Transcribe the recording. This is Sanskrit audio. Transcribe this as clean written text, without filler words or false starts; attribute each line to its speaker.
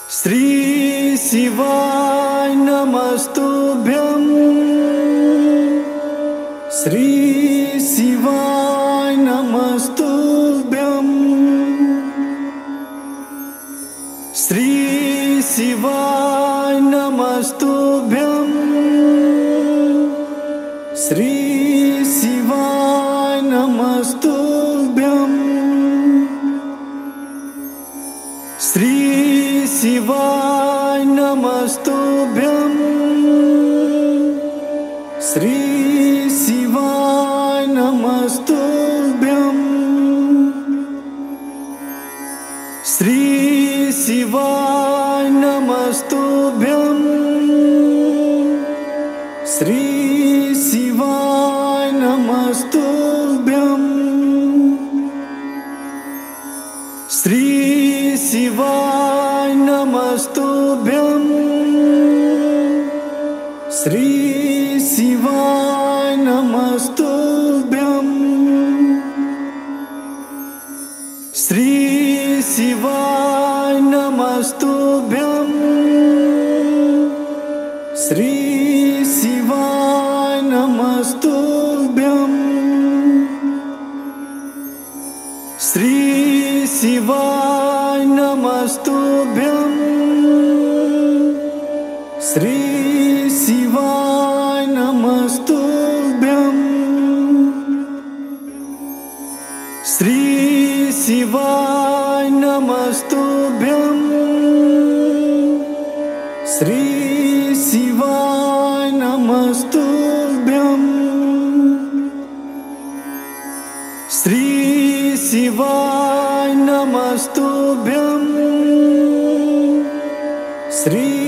Speaker 1: श्री शिवाय नमस्तुभ्यं। श्री शिवाय नमस्तुभ्यं। श्री शिवाय नमस्तुभ्यं। श्री शिवाय नमस्तुभ्यं। श्री शिवाय नमस्तुभ्यं। श्री शिवाय नमस्तुभ्यं। श्री शिवाय नमस्तुभ्यं। श्री शिवाय नमस्तुभ्यं। श्री शिवाय नमस्तुभ्यं। श्री शिवाय नमस्तुभ्यं। श्री शिवाय नमस्तुभ्यं। श्री शिवाय नमस्तुभ्यं। श्री शिवाय नमस्तुभ्यं। श्री शिवाय नमस्तुभ्यं। श्री शिवाय नमस्तुभ्यं। श्री शिवाय नमस्तुभ्यं। श्री शिवाय नमस्तुभ्यं। श्री